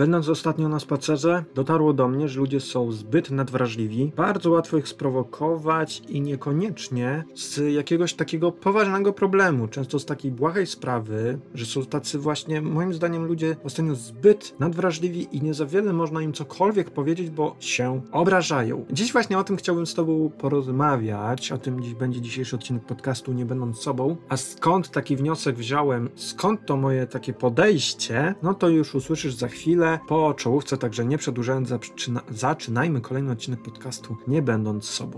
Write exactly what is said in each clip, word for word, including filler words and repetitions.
Będąc ostatnio na spacerze, dotarło do mnie, że ludzie są zbyt nadwrażliwi, bardzo łatwo ich sprowokować i niekoniecznie z jakiegoś takiego poważnego problemu, często z takiej błahej sprawy, że są tacy właśnie, moim zdaniem, ludzie ostatnio zbyt nadwrażliwi i nie za wiele można im cokolwiek powiedzieć, bo się obrażają. Dziś właśnie o tym chciałbym z tobą porozmawiać, o tym dziś będzie dzisiejszy odcinek podcastu Nie będąc sobą. A skąd taki wniosek wziąłem, skąd to moje takie podejście, no to już usłyszysz za chwilę po czołówce, także nie przedłużając, zaczyna, zaczynajmy kolejny odcinek podcastu Nie będąc sobą.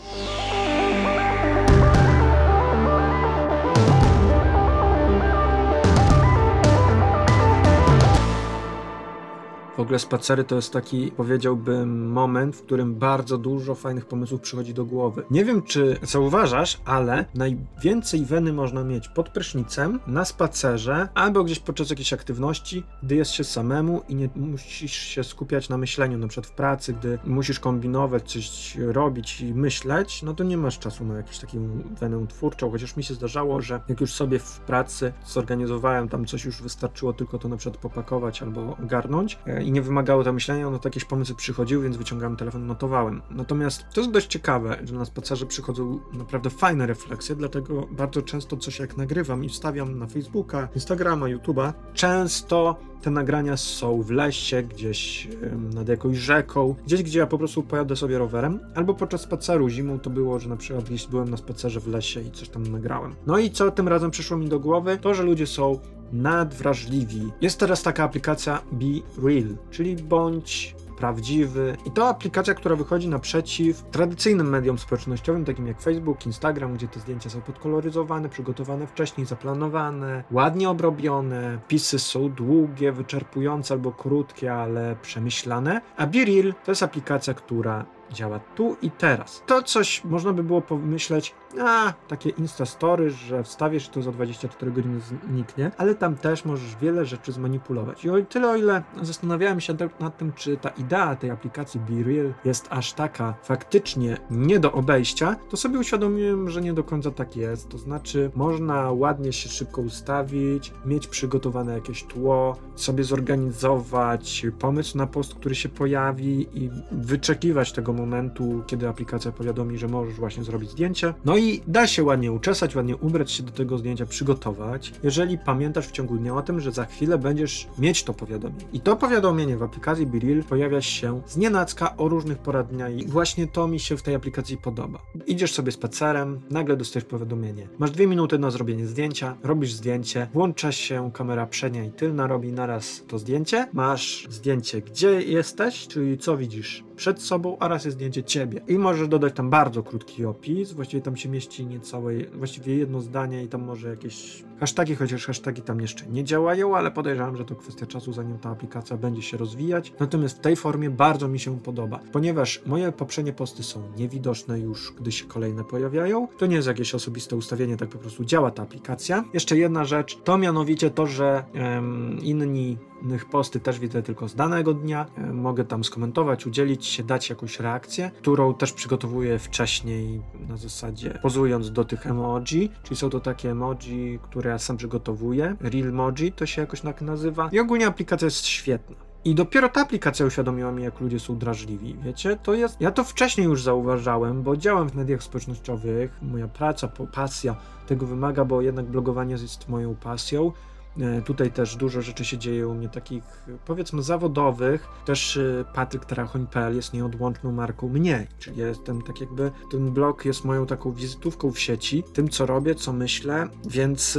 W ogóle spacery to jest taki, powiedziałbym, moment, w którym bardzo dużo fajnych pomysłów przychodzi do głowy. Nie wiem, czy zauważasz, ale najwięcej weny można mieć pod prysznicem, na spacerze, albo gdzieś podczas jakiejś aktywności, gdy jest się samemu i nie musisz się skupiać na myśleniu, na przykład w pracy, gdy musisz kombinować, coś robić i myśleć, no to nie masz czasu na jakąś taką wenę twórczą, chociaż mi się zdarzało, że jak już sobie w pracy zorganizowałem, tam coś już wystarczyło tylko to na przykład popakować albo ogarnąć, i nie wymagało to myślenia, no to jakieś pomysły przychodziły, więc wyciągałem telefon, notowałem. Natomiast to jest dość ciekawe, że na spacerze przychodzą naprawdę fajne refleksje, dlatego bardzo często coś jak nagrywam i wstawiam na Facebooka, Instagrama, YouTube'a, często te nagrania są w lesie, gdzieś ym, nad jakąś rzeką, gdzieś, gdzie ja po prostu pojadę sobie rowerem, albo podczas spaceru zimą to było, że na przykład gdzieś byłem na spacerze w lesie i coś tam nagrałem. No i co tym razem przyszło mi do głowy? To, że ludzie są nadwrażliwi. Jest teraz taka aplikacja Be Real, czyli bądź prawdziwy. I to aplikacja, która wychodzi naprzeciw tradycyjnym mediom społecznościowym, takim jak Facebook, Instagram, gdzie te zdjęcia są podkoloryzowane, przygotowane wcześniej, zaplanowane, ładnie obrobione, pisy są długie, wyczerpujące albo krótkie, ale przemyślane. A Be Real to jest aplikacja, która działa tu i teraz. To coś można by było pomyśleć, a takie Instastory, że wstawisz to za dwadzieścia cztery godziny zniknie, ale tam też możesz wiele rzeczy zmanipulować. I o tyle, o ile zastanawiałem się nad tym, czy ta idea tej aplikacji Be Real jest aż taka faktycznie nie do obejścia, to sobie uświadomiłem, że nie do końca tak jest. To znaczy, można ładnie się szybko ustawić, mieć przygotowane jakieś tło, sobie zorganizować pomysł na post, który się pojawi i wyczekiwać tego momentu, kiedy aplikacja powiadomi, że możesz właśnie zrobić zdjęcie. No i da się ładnie uczesać, ładnie ubrać się do tego zdjęcia, przygotować, jeżeli pamiętasz w ciągu dnia o tym, że za chwilę będziesz mieć to powiadomienie. I to powiadomienie w aplikacji Be Real pojawia się znienacka o różnych porach dnia i właśnie to mi się w tej aplikacji podoba. Idziesz sobie spacerem, nagle dostajesz powiadomienie. Masz dwie minuty na zrobienie zdjęcia, robisz zdjęcie, włącza się kamera przednia i tylna, robi naraz to zdjęcie. Masz zdjęcie, gdzie jesteś, czyli co widzisz przed sobą, a raz jest zdjęcie ciebie. I możesz dodać tam bardzo krótki opis, właściwie tam się mieści niecałe, właściwie jedno zdanie i tam może jakieś hasztagi, chociaż hasztagi tam jeszcze nie działają, ale podejrzewam, że to kwestia czasu, zanim ta aplikacja będzie się rozwijać. Natomiast w tej formie bardzo mi się podoba, ponieważ moje poprzednie posty są niewidoczne już, gdy się kolejne pojawiają. To nie jest jakieś osobiste ustawienie, tak po prostu działa ta aplikacja. Jeszcze jedna rzecz, to mianowicie to, że em, inni innych posty też widzę tylko z danego dnia. E, mogę tam skomentować, udzielić się, dać jakąś reakcję, którą też przygotowuję wcześniej na zasadzie pozując do tych emoji, czyli są to takie emoji, które ja sam przygotowuję. Realmoji to się jakoś tak nazywa. I ogólnie aplikacja jest świetna. I dopiero ta aplikacja uświadomiła mi, jak ludzie są drażliwi. Wiecie, to jest... Ja to wcześniej już zauważałem, bo działam w mediach społecznościowych, moja praca, pasja tego wymaga, bo jednak blogowanie jest moją pasją. Tutaj też dużo rzeczy się dzieje u mnie takich, powiedzmy, zawodowych. Też patryk tarachoń kropka p l jest nieodłączną marką mnie, czyli ja jestem tak jakby, ten blog jest moją taką wizytówką w sieci, tym co robię, co myślę, więc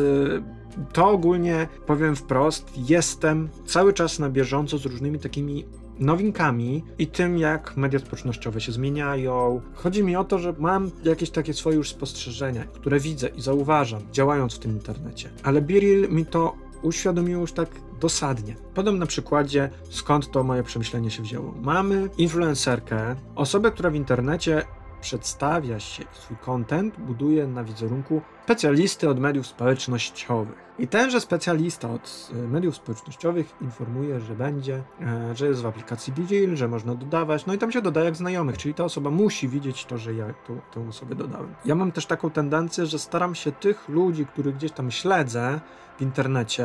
to ogólnie, powiem wprost, jestem cały czas na bieżąco z różnymi takimi nowinkami i tym, jak media społecznościowe się zmieniają. Chodzi mi o to, że mam jakieś takie swoje już spostrzeżenia, które widzę i zauważam, działając w tym internecie. Ale Be Real mi to uświadomiło już tak dosadnie. Podam na przykładzie, skąd to moje przemyślenie się wzięło. Mamy influencerkę, osobę, która w internecie przedstawia się i swój content buduje na wizerunku specjalisty od mediów społecznościowych. I tenże specjalista od mediów społecznościowych informuje, że będzie, e, że jest w aplikacji Be Real, że można dodawać, no i tam się dodaje jak znajomych, czyli ta osoba musi widzieć to, że ja tą, tę osobę dodałem. Ja mam też taką tendencję, że staram się tych ludzi, których gdzieś tam śledzę w internecie,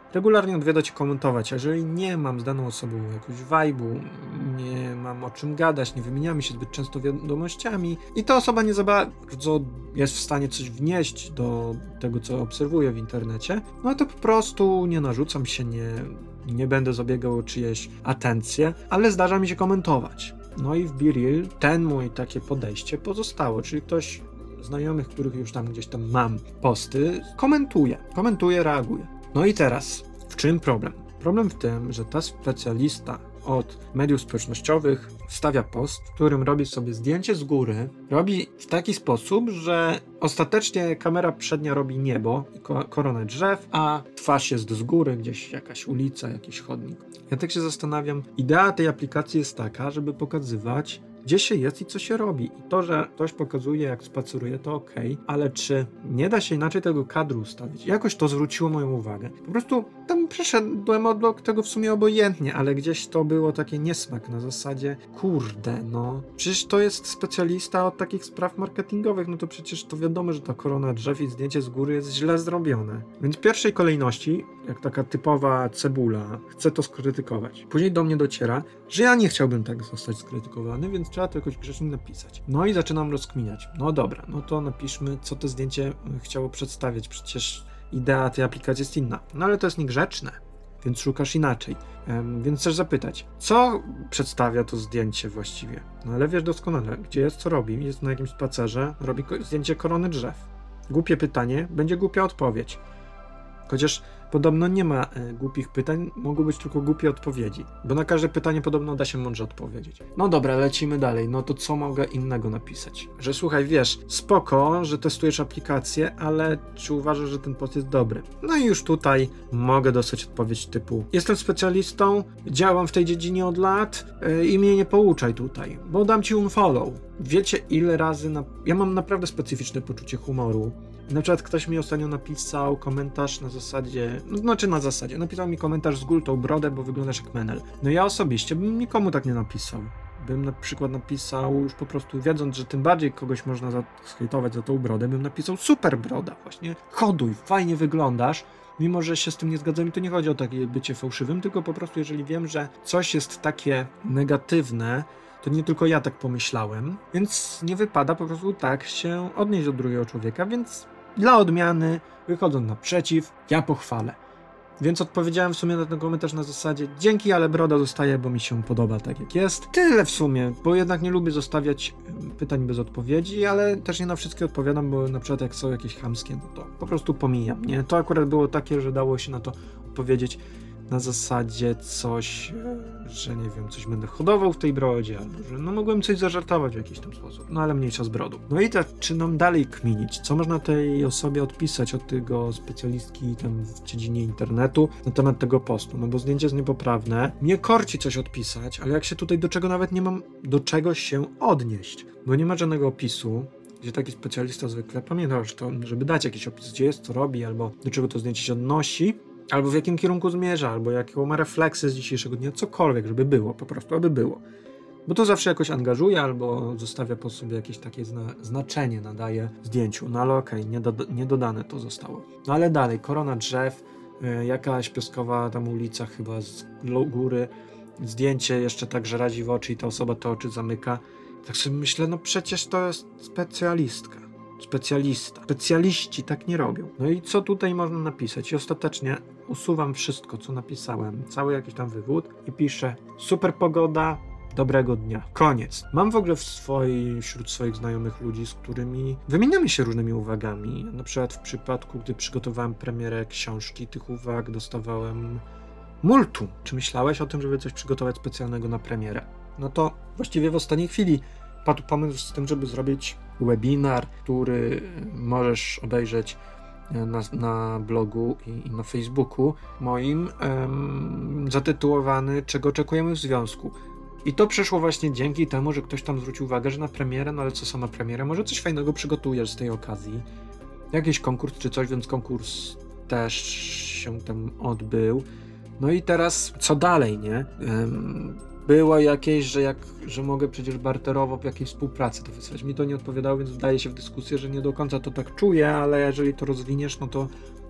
regularnie odwiedzać i komentować. A jeżeli nie mam z daną osobą jakiegoś vibe'u, nie mam o czym gadać, nie wymieniamy się zbyt często wiadomościami i ta osoba nie za bardzo jest w stanie coś wnieść do tego, co obserwuję w internecie, no to po prostu nie narzucam się, nie, nie będę zabiegał o czyjeś atencje, ale zdarza mi się komentować. No i w BeReal ten mój takie podejście pozostało, czyli ktoś znajomych, których już tam gdzieś tam mam posty, komentuje, komentuje, reaguje. No i teraz, w czym problem? Problem w tym, że ta specjalista od mediów społecznościowych wstawia post, w którym robi sobie zdjęcie z góry, robi w taki sposób, że ostatecznie kamera przednia robi niebo i koronę drzew, a twarz jest z góry, gdzieś jakaś ulica, jakiś chodnik. Ja tak się zastanawiam, idea tej aplikacji jest taka, żeby pokazywać, gdzie się jest i co się robi. I to, że ktoś pokazuje, jak spaceruje, to okej, okay, ale czy nie da się inaczej tego kadru ustawić? Jakoś to zwróciło moją uwagę. Po prostu tam przeszedłem obok tego w sumie obojętnie, ale gdzieś to było takie niesmak na zasadzie, kurde, no, przecież to jest specjalista od takich spraw marketingowych, no to przecież to wiadomo, że ta korona drzew i zdjęcie z góry jest źle zrobione. Więc w pierwszej kolejności, jak taka typowa cebula, chcę to skrytykować. Później do mnie dociera, że ja nie chciałbym tak zostać skrytykowany, więc trzeba to jakoś grzecznie napisać. No i zaczynam rozkminiać. No dobra, no to napiszmy, co to zdjęcie chciało przedstawiać. Przecież idea tej aplikacji jest inna. No ale to jest niegrzeczne, więc szukasz inaczej. Um, więc chcesz zapytać, co przedstawia to zdjęcie właściwie? No ale wiesz doskonale, gdzie jest, co robi. Jest na jakimś spacerze, robi ko- zdjęcie korony drzew. Głupie pytanie, będzie głupia odpowiedź. Chociaż podobno nie ma e, głupich pytań, mogą być tylko głupie odpowiedzi, bo na każde pytanie podobno da się mądrze odpowiedzieć. No dobra, lecimy dalej, no to co mogę innego napisać? Że słuchaj, wiesz, spoko, że testujesz aplikację, ale czy uważasz, że ten post jest dobry? No i już tutaj mogę dostać odpowiedź typu: jestem specjalistą, działam w tej dziedzinie od lat yy, i mnie nie pouczaj tutaj, bo dam ci unfollow. Wiecie ile razy, na... ja mam naprawdę specyficzne poczucie humoru. Na przykład ktoś mi ostatnio napisał komentarz na zasadzie, no znaczy na zasadzie, napisał mi komentarz: zgól tą brodę, bo wyglądasz jak menel. No ja osobiście bym nikomu tak nie napisał. Bym na przykład napisał, już po prostu wiedząc, że tym bardziej kogoś można zhejtować za tą brodę, bym napisał: super broda, właśnie, hoduj, fajnie wyglądasz. Mimo że się z tym nie zgadzam i to nie chodzi o takie bycie fałszywym, tylko po prostu jeżeli wiem, że coś jest takie negatywne, to nie tylko ja tak pomyślałem, więc nie wypada po prostu tak się odnieść do drugiego człowieka, więc dla odmiany, wychodząc naprzeciw, ja pochwalę. Więc odpowiedziałem w sumie na ten komentarz na zasadzie: dzięki, ale broda zostaje, bo mi się podoba tak jak jest. Tyle w sumie, bo jednak nie lubię zostawiać pytań bez odpowiedzi, ale też nie na wszystkie odpowiadam, bo na przykład jak są jakieś chamskie, no to po prostu pomijam, nie? To akurat było takie, że dało się na to odpowiedzieć na zasadzie coś, że nie wiem, coś będę hodował w tej brodzie, albo że no mogłem coś zażartować w jakiś tam sposób, no ale mniejsza z brodą. No i tak, czy nam dalej kminić, co można tej osobie odpisać od tego specjalistki tam w dziedzinie internetu na temat tego postu, no bo zdjęcie jest niepoprawne, mnie korci coś odpisać, ale jak się tutaj do czego nawet nie mam do czego się odnieść, bo nie ma żadnego opisu, gdzie taki specjalista zwykle pamięta już to, żeby dać jakiś opis, gdzie jest, co robi, albo do czego to zdjęcie się odnosi, albo w jakim kierunku zmierza, albo jaką ma refleksję z dzisiejszego dnia, cokolwiek, żeby było, po prostu, aby było. Bo to zawsze jakoś angażuje, albo zostawia po sobie jakieś takie zna- znaczenie, nadaje zdjęciu. No ale okej, okay, nie, do- nie dodane to zostało. No ale dalej, korona drzew, yy, jakaś pioskowa tam ulica chyba z góry, zdjęcie jeszcze tak, że razi w oczy i ta osoba te oczy zamyka. Tak sobie myślę, no przecież to jest specjalistka. Specjalista. Specjaliści tak nie robią. No i co tutaj można napisać? I ostatecznie usuwam wszystko, co napisałem, cały jakiś tam wywód i piszę: super pogoda, dobrego dnia. Koniec. Mam w ogóle w swoi, wśród swoich znajomych ludzi, z którymi wymieniamy się różnymi uwagami. Na przykład w przypadku, gdy przygotowałem premierę książki, tych uwag dostawałem multum. Czy myślałeś o tym, żeby coś przygotować specjalnego na premierę? No to właściwie w ostatniej chwili padł pomysł z tym, żeby zrobić webinar, który możesz obejrzeć na, na blogu i, i na Facebooku moim, em, zatytułowany „Czego oczekujemy w związku”. I to przyszło właśnie dzięki temu, że ktoś tam zwrócił uwagę, że na premierę, no ale co sama premiera, może coś fajnego przygotujesz z tej okazji. Jakiś konkurs czy coś, więc konkurs też się tam odbył. No i teraz co dalej, nie? Em, Było jakieś, że jak, że mogę przecież barterowo w jakiejś współpracy to wysłać. Mi to nie odpowiadało, więc wdaje się w dyskusję, że nie do końca to tak czuję, ale jeżeli to rozwiniesz, no to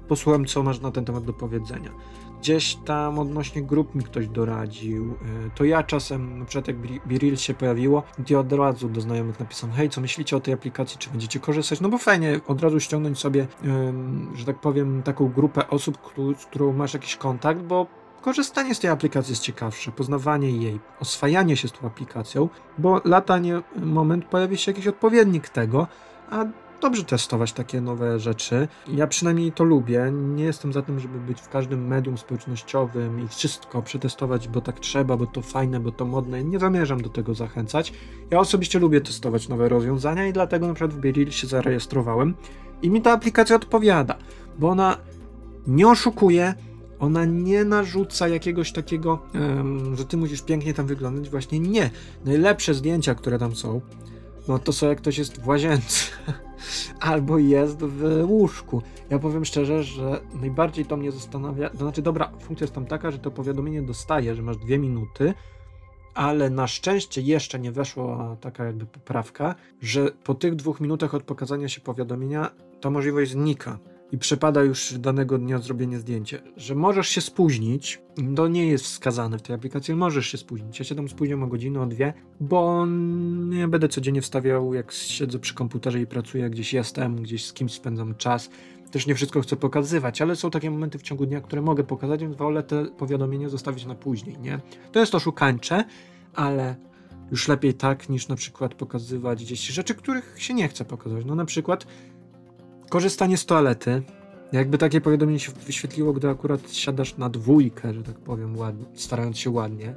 posłucham, co masz na ten temat do powiedzenia. Gdzieś tam odnośnie grup mi ktoś doradził, to ja czasem, na przykład jak BeReal się pojawiło, to od razu do znajomych napisałem: hej, co myślicie o tej aplikacji, czy będziecie korzystać? No bo fajnie od razu ściągnąć sobie, że tak powiem, taką grupę osób, z którą masz jakiś kontakt, bo korzystanie z tej aplikacji jest ciekawsze, poznawanie jej, oswajanie się z tą aplikacją, bo lata nie moment pojawi się jakiś odpowiednik tego, a dobrze testować takie nowe rzeczy. Ja przynajmniej to lubię. Nie jestem za tym, żeby być w każdym medium społecznościowym i wszystko przetestować, bo tak trzeba, bo to fajne, bo to modne. Nie zamierzam do tego zachęcać. Ja osobiście lubię testować nowe rozwiązania i dlatego na przykład w BeReal się zarejestrowałem i mi ta aplikacja odpowiada, bo ona nie oszukuje, ona nie narzuca jakiegoś takiego, um, że ty musisz pięknie tam wyglądać. Właśnie nie. Najlepsze zdjęcia, które tam są, no to są jak ktoś jest w łazience albo jest w łóżku. Ja powiem szczerze, że najbardziej to mnie zastanawia, to znaczy dobra, funkcja jest tam taka, że to powiadomienie dostaje, że masz dwie minuty, ale na szczęście jeszcze nie weszła taka jakby poprawka, że po tych dwóch minutach od pokazania się powiadomienia ta możliwość znika i przypada już danego dnia zrobienie zdjęcia. Że możesz się spóźnić, to nie jest wskazane w tej aplikacji, możesz się spóźnić. Ja się tam spóźniam o godzinę, o dwie, bo nie będę codziennie wstawiał, jak siedzę przy komputerze i pracuję, gdzieś jestem, gdzieś z kimś spędzam czas. Też nie wszystko chcę pokazywać, ale są takie momenty w ciągu dnia, które mogę pokazać, więc wolę te powiadomienia zostawić na później, nie? To jest oszukańcze, ale już lepiej tak, niż na przykład pokazywać gdzieś rzeczy, których się nie chce pokazać. No na przykład korzystanie z toalety. Jakby takie powiadomienie się wyświetliło, gdy akurat siadasz na dwójkę, że tak powiem, ładnie, starając się ładnie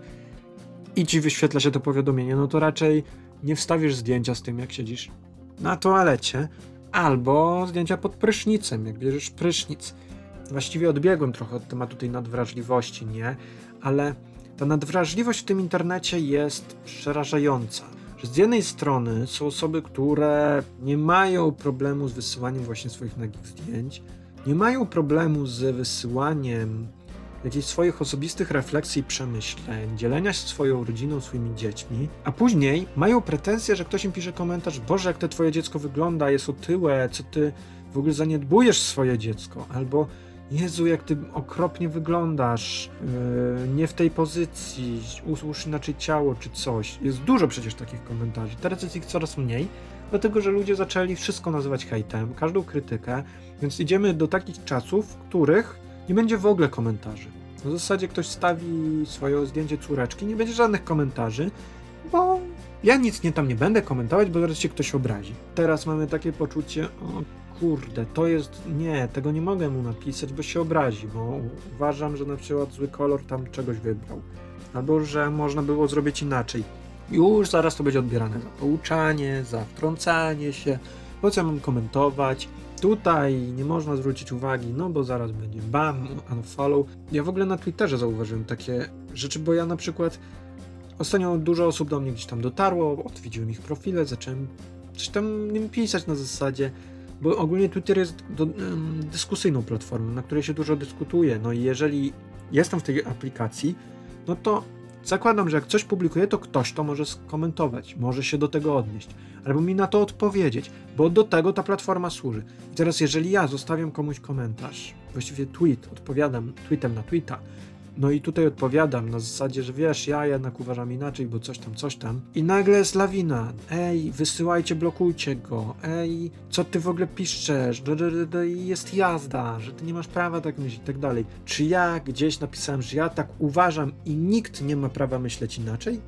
i ci wyświetla się to powiadomienie, no to raczej nie wstawisz zdjęcia z tym, jak siedzisz na toalecie, albo zdjęcia pod prysznicem, jak bierzesz prysznic. Właściwie odbiegłem trochę od tematu tej nadwrażliwości, nie? Ale ta nadwrażliwość w tym internecie jest przerażająca. Że z jednej strony są osoby, które nie mają problemu z wysyłaniem właśnie swoich nagich zdjęć, nie mają problemu z wysyłaniem jakichś swoich osobistych refleksji i przemyśleń, dzielenia się swoją rodziną, swoimi dziećmi, a później mają pretensje, że ktoś im pisze komentarz: Boże, jak to twoje dziecko wygląda, jest otyłe, co ty w ogóle zaniedbujesz swoje dziecko, albo Jezu, jak ty okropnie wyglądasz, yy, nie w tej pozycji, ułóż inaczej ciało czy coś. Jest dużo przecież takich komentarzy. Teraz jest ich coraz mniej, dlatego że ludzie zaczęli wszystko nazywać hejtem, każdą krytykę, więc idziemy do takich czasów, w których nie będzie w ogóle komentarzy. W zasadzie ktoś stawi swoje zdjęcie córeczki, nie będzie żadnych komentarzy, bo ja nic nie tam nie będę komentować, bo zaraz się ktoś obrazi. Teraz mamy takie poczucie: o kurde, to jest, nie, tego nie mogę mu napisać, bo się obrazi, bo uważam, że na przykład zły kolor tam czegoś wybrał, albo że można było zrobić inaczej. Już zaraz to będzie odbierane za pouczanie, za wtrącanie się, po co mam komentować. Tutaj nie można zwrócić uwagi, no bo zaraz będzie bam, unfollow. Ja w ogóle na Twitterze zauważyłem takie rzeczy, bo ja na przykład ostatnio dużo osób do mnie gdzieś tam dotarło, odwiedziłem ich profile, zacząłem coś tam im pisać na zasadzie, bo ogólnie Twitter jest do, um, dyskusyjną platformą, na której się dużo dyskutuje. No i jeżeli jestem w tej aplikacji, no to zakładam, że jak coś publikuję, to ktoś to może skomentować, może się do tego odnieść, albo mi na to odpowiedzieć, bo do tego ta platforma służy. I teraz jeżeli ja zostawiam komuś komentarz, właściwie tweet, odpowiadam tweetem na tweeta, no i tutaj odpowiadam na zasadzie, że wiesz, ja jednak uważam inaczej, bo coś tam, coś tam. I nagle jest lawina. Ej, wysyłajcie, blokujcie go. Ej, co ty w ogóle piszczesz? Jest jazda, że ty nie masz prawa tak myśleć i tak dalej. Czy ja gdzieś napisałem, że ja tak uważam i nikt nie ma prawa myśleć inaczej?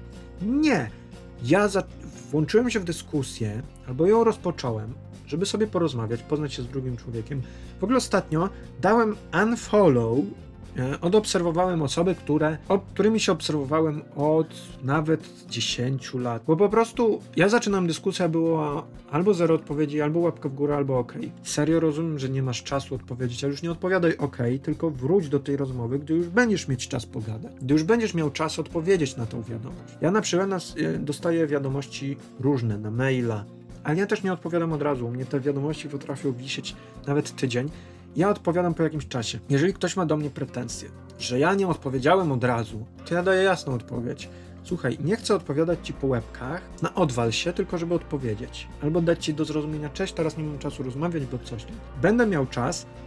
Nie. Ja za... włączyłem się w dyskusję, albo ją rozpocząłem, żeby sobie porozmawiać, poznać się z drugim człowiekiem. W ogóle ostatnio dałem unfollow. Odobserwowałem osoby, które, od, którymi się obserwowałem od nawet dziesięciu lat. Bo po prostu ja zaczynam dyskusję, było albo zero odpowiedzi, albo łapka w górę, albo okej. Serio rozumiem, że nie masz czasu odpowiedzieć, ale już nie odpowiadaj okej, tylko wróć do tej rozmowy, gdy już będziesz mieć czas pogadać. Gdy już będziesz miał czas odpowiedzieć na tą wiadomość. Ja na przykład nas, dostaję wiadomości różne na maila, ale ja też nie odpowiadam od razu. U mnie te wiadomości potrafią wisieć nawet tydzień. Ja odpowiadam po jakimś czasie. Jeżeli ktoś ma do mnie pretensje, że ja nie odpowiedziałem od razu, to ja daję jasną odpowiedź. Słuchaj, nie chcę odpowiadać ci po łebkach, na odwal się, tylko żeby odpowiedzieć. Albo dać ci do zrozumienia: cześć, teraz nie mam czasu rozmawiać, bo coś tam. Będę miał czas,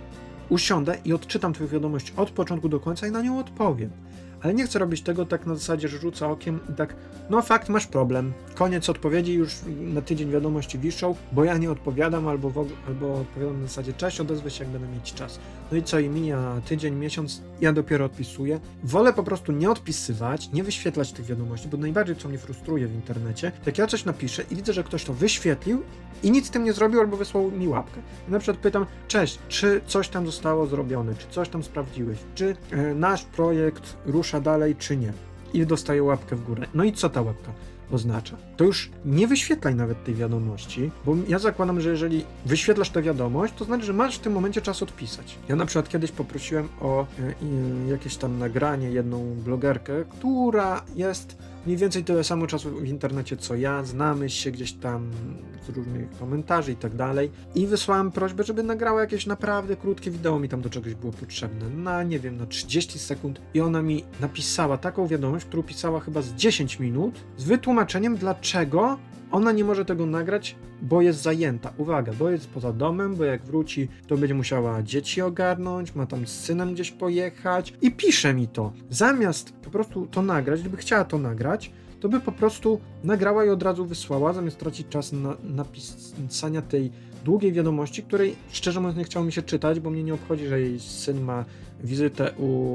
usiądę i odczytam twoją wiadomość od początku do końca i na nią odpowiem. Ale nie chcę robić tego tak na zasadzie, że rzucę okiem i tak, no fakt, masz problem. Koniec odpowiedzi, już na tydzień wiadomości wiszą, bo ja nie odpowiadam albo, w, albo odpowiadam na zasadzie cześć, odezwę się jak będę mieć czas. No i co, i mija tydzień, miesiąc, ja dopiero odpisuję. Wolę po prostu nie odpisywać, nie wyświetlać tych wiadomości, bo najbardziej co mnie frustruje w internecie, jak ja coś napiszę i widzę, że ktoś to wyświetlił i nic z tym nie zrobił albo wysłał mi łapkę. I na przykład pytam, cześć, czy coś tam zostało zrobione, czy coś tam sprawdziłeś, czy e, nasz projekt rusza dalej, czy nie. I dostaję łapkę w górę. No i co ta łapka oznacza? To już nie wyświetlaj nawet tej wiadomości, bo ja zakładam, że jeżeli wyświetlasz tę wiadomość, to znaczy, że masz w tym momencie czas odpisać. Ja na przykład kiedyś poprosiłem o e, e, jakieś tam nagranie, jedną blogerkę, która jest mniej więcej tyle samo czasu w internecie co ja, znamy się gdzieś tam z różnych komentarzy i tak dalej i wysłałem prośbę, żeby nagrała jakieś naprawdę krótkie wideo, mi tam do czegoś było potrzebne, na nie wiem, na trzydzieści sekund i ona mi napisała taką wiadomość, którą pisała chyba z dziesięć minut z wytłumaczeniem, dlaczego ona nie może tego nagrać, bo jest zajęta. Uwaga, bo jest poza domem, bo jak wróci, to będzie musiała dzieci ogarnąć, ma tam z synem gdzieś pojechać i pisze mi to. Zamiast po prostu to nagrać, gdyby chciała to nagrać, to by po prostu nagrała i od razu wysłała, zamiast tracić czas na napisania tej długiej wiadomości, której szczerze mówiąc nie chciało mi się czytać, bo mnie nie obchodzi, że jej syn ma wizytę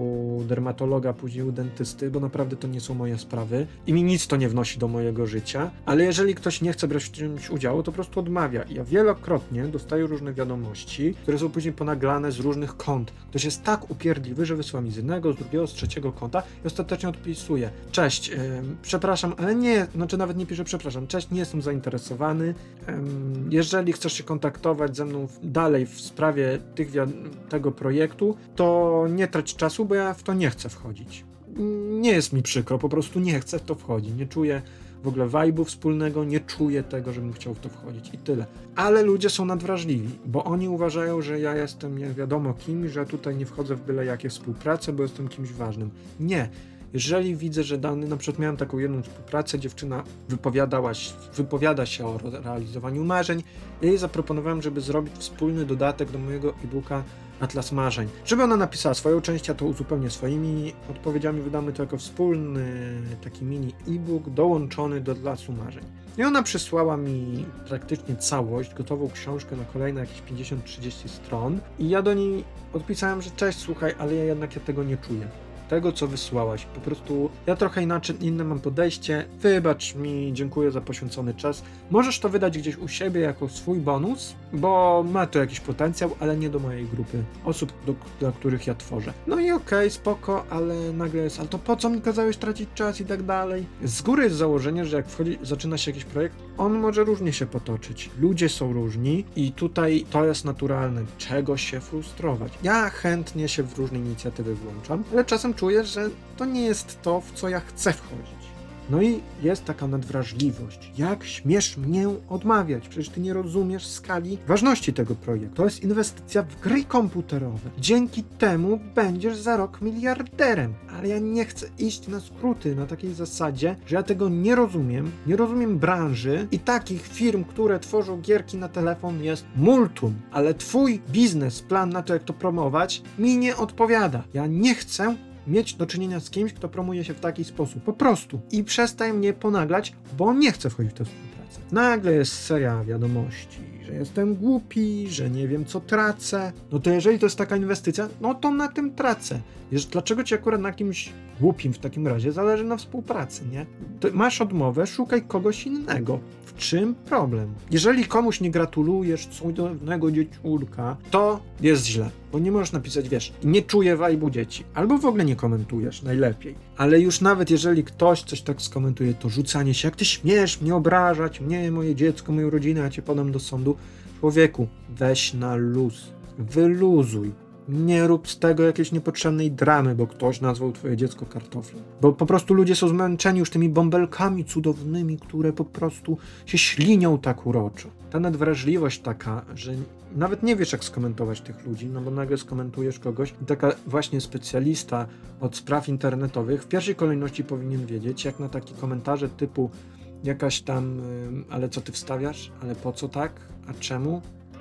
u dermatologa, później u dentysty, bo naprawdę to nie są moje sprawy i mi nic to nie wnosi do mojego życia, ale jeżeli ktoś nie chce brać w czymś udziału, to po prostu odmawia. I ja wielokrotnie dostaję różne wiadomości, które są później ponaglane z różnych kont. Ktoś jest tak upierdliwy, że wysyła mi z jednego, z drugiego, z trzeciego konta i ostatecznie odpisuje. Cześć, yy, przepraszam, ale nie, znaczy nawet nie piszę przepraszam, cześć, nie jestem zainteresowany. Yy, jeżeli chcesz się kontaktować ze mną dalej w sprawie tych, tego projektu, to nie trać czasu, bo ja w to nie chcę wchodzić. Nie jest mi przykro, po prostu nie chcę w to wchodzić. Nie czuję w ogóle vibe'u wspólnego, nie czuję tego, żebym chciał w to wchodzić i tyle. Ale ludzie są nadwrażliwi, bo oni uważają, że ja jestem nie wiadomo kim, że tutaj nie wchodzę w byle jakie współprace, bo jestem kimś ważnym. Nie. Jeżeli widzę, że dany, na przykład miałem taką jedną współpracę, dziewczyna wypowiadała, wypowiada się o realizowaniu marzeń, ja jej zaproponowałem, żeby zrobić wspólny dodatek do mojego e-booka Atlas Marzeń. Żeby ona napisała swoją część, a to uzupełnię swoimi odpowiedziami, wydamy to jako wspólny taki mini e-book dołączony do Atlasu Marzeń. I ona przysłała mi praktycznie całość, gotową książkę na kolejne jakieś pięćdziesiąt trzydzieści stron i ja do niej odpisałem, że cześć, słuchaj, ale ja jednak ja tego nie czuję. Tego, co wysłałaś. Po prostu ja trochę inaczej, inne mam podejście. Wybacz mi, dziękuję za poświęcony czas. Możesz to wydać gdzieś u siebie jako swój bonus, bo ma to jakiś potencjał, ale nie do mojej grupy osób, do, dla których ja tworzę. No i okej, okay, spoko, ale nagle jest, ale to po co mi kazałeś tracić czas i tak dalej. Z góry jest założenie, że jak wchodzi, zaczyna się jakiś projekt, on może różnie się potoczyć. Ludzie są różni i tutaj to jest naturalne. Czego się frustrować? Ja chętnie się w różne inicjatywy włączam, ale czasem czuję, że to nie jest to, w co ja chcę wchodzić. No i jest taka nadwrażliwość. Jak śmiesz mnie odmawiać? Przecież ty nie rozumiesz skali ważności tego projektu. To jest inwestycja w gry komputerowe. Dzięki temu będziesz za rok miliarderem. Ale ja nie chcę iść na skróty na takiej zasadzie, że ja tego nie rozumiem, nie rozumiem branży i takich firm, które tworzą gierki na telefon jest multum. Ale twój biznesplan na to, jak to promować, mi nie odpowiada. Ja nie chcę mieć do czynienia z kimś, kto promuje się w taki sposób. Po prostu. I przestań mnie ponaglać, bo nie chcę wchodzić w tę współpracę. Nagle jest seria wiadomości, że jestem głupi, że nie wiem, co tracę. No to jeżeli to jest taka inwestycja, no to na tym tracę. Wiesz, dlaczego ci akurat na kimś głupim w takim razie zależy na współpracy, nie? To masz odmowę, szukaj kogoś innego. W czym problem? Jeżeli komuś nie gratulujesz cudownego dzieciulka, to jest źle, bo nie możesz napisać, wiesz, nie czuję wajbu dzieci, albo w ogóle nie komentujesz, najlepiej. Ale już nawet jeżeli ktoś coś tak skomentuje, to rzucanie się, jak ty śmiesz mnie obrażać, mnie, moje dziecko, moją rodzinę, ja cię podam do sądu. Człowieku, weź na luz, wyluzuj. Nie rób z tego jakiejś niepotrzebnej dramy, bo ktoś nazwał twoje dziecko kartoflem. Bo po prostu ludzie są zmęczeni już tymi bąbelkami cudownymi, które po prostu się ślinią tak uroczo. Ta nadwrażliwość taka, że nawet nie wiesz, jak skomentować tych ludzi, no bo nagle skomentujesz kogoś i taka właśnie specjalista od spraw internetowych w pierwszej kolejności powinien wiedzieć, jak na takie komentarze typu jakaś tam, ale co ty wstawiasz, ale po co tak, a czemu?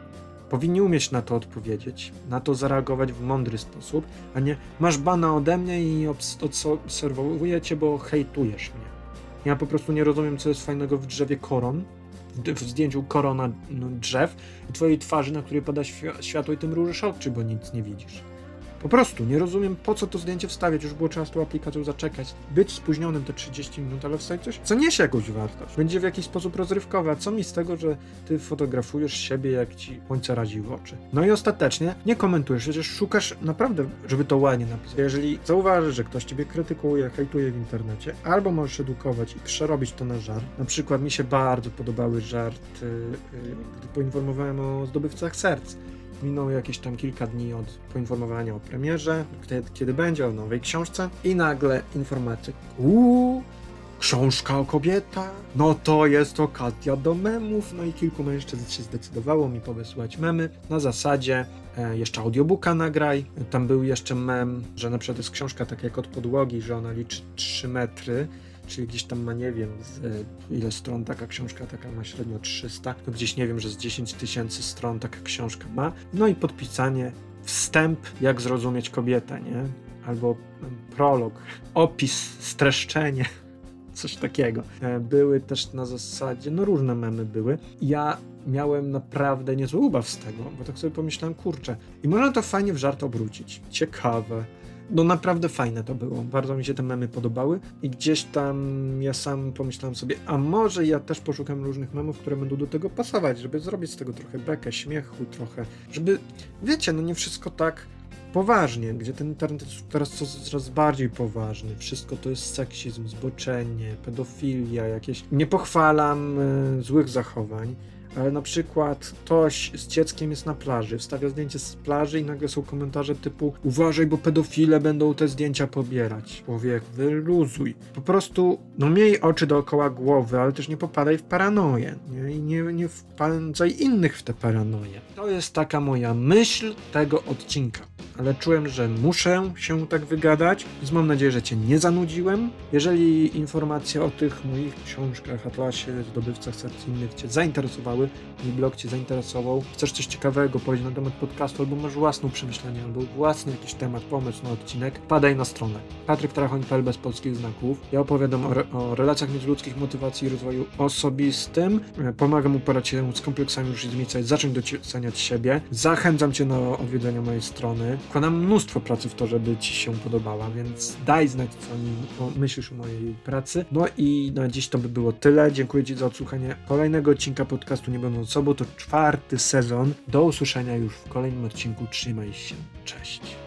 powinni umieć na to odpowiedzieć, na to zareagować w mądry sposób, a nie masz bana ode mnie i obserwuję cię, bo hejtujesz mnie. Ja po prostu nie rozumiem, co jest fajnego w drzewie koron, w, w zdjęciu korona no, drzew i twojej twarzy, na której pada świ- światło i tym mrużysz oczy, bo nic nie widzisz. Po prostu nie rozumiem, po co to zdjęcie wstawiać, już było trzeba z tą aplikacją zaczekać, być spóźnionym te trzydzieści minut, ale wstawić coś, co niesie jakąś wartość. Będzie w jakiś sposób rozrywkowe, a co mi z tego, że ty fotografujesz siebie, jak ci słońce razi w oczy. No i ostatecznie nie komentujesz, przecież szukasz naprawdę, żeby to ładnie napisać. Jeżeli zauważysz, że ktoś ciebie krytykuje, hejtuje w internecie, albo możesz edukować i przerobić to na żart. Na przykład mi się bardzo podobały żarty, gdy poinformowałem o zdobywcach serc. Minęło jakieś tam kilka dni od poinformowania o premierze, kiedy, kiedy będzie, o nowej książce i nagle informacja, uuu, książka o kobietach, no to jest okazja do memów, no i kilku mężczyzn się zdecydowało mi powysłać memy na zasadzie e, jeszcze audiobooka nagraj, tam był jeszcze mem, że na przykład jest książka taka jak od podłogi, że ona liczy trzy metry, czyli gdzieś tam ma, nie wiem, z, ile stron taka książka, taka ma średnio trzysta, to gdzieś nie wiem, że z dziesięć tysięcy stron taka książka ma. No i podpisanie, wstęp, jak zrozumieć kobietę, nie? Albo prolog, opis, streszczenie, coś takiego. Były też na zasadzie, no różne memy były. Ja miałem naprawdę niezły ubaw z tego, bo tak sobie pomyślałem, kurczę, i można to fajnie w żart obrócić. Ciekawe. No naprawdę fajne to było, bardzo mi się te memy podobały i gdzieś tam ja sam pomyślałem sobie, a może ja też poszukam różnych memów, które będą do tego pasować, żeby zrobić z tego trochę bekę, śmiechu trochę, żeby, wiecie, no nie wszystko tak poważnie, gdzie ten internet jest teraz coraz bardziej poważny, wszystko to jest seksizm, zboczenie, pedofilia, jakieś, nie pochwalam y, złych zachowań, ale na przykład ktoś z dzieckiem jest na plaży, wstawia zdjęcie z plaży i nagle są komentarze typu uważaj, bo pedofile będą te zdjęcia pobierać. Człowiek, wyluzuj. Po prostu, no miej oczy dookoła głowy, ale też nie popadaj w paranoję, nie? I nie, nie wpędzaj innych w te paranoje. To jest taka moja myśl tego odcinka. Ale czułem, że muszę się tak wygadać, więc mam nadzieję, że cię nie zanudziłem. Jeżeli informacje o tych moich książkach, Atlasie, Zdobywcach Serc innych cię zainteresowały, mój blog cię zainteresował, chcesz coś ciekawego powiedzieć na temat podcastu, albo masz własną przemyślenie, albo własny jakiś temat, pomysł na odcinek, padaj na stronę patryk tarachoń kropka p l bez polskich znaków. Ja opowiadam o, re- o relacjach międzyludzkich, motywacji i rozwoju osobistym. Pomagam uporać się z kompleksami już i zacząć doceniać siebie. Zachęcam cię do odwiedzenia mojej strony. Wkładam mnóstwo pracy w to, żeby ci się podobała, więc daj znać, co nim myślisz o mojej pracy. No i na dziś to by było tyle. Dziękuję ci za odsłuchanie kolejnego odcinka podcastu Nie Będąc Sobą. To czwarty sezon. Do usłyszenia już w kolejnym odcinku. Trzymaj się. Cześć.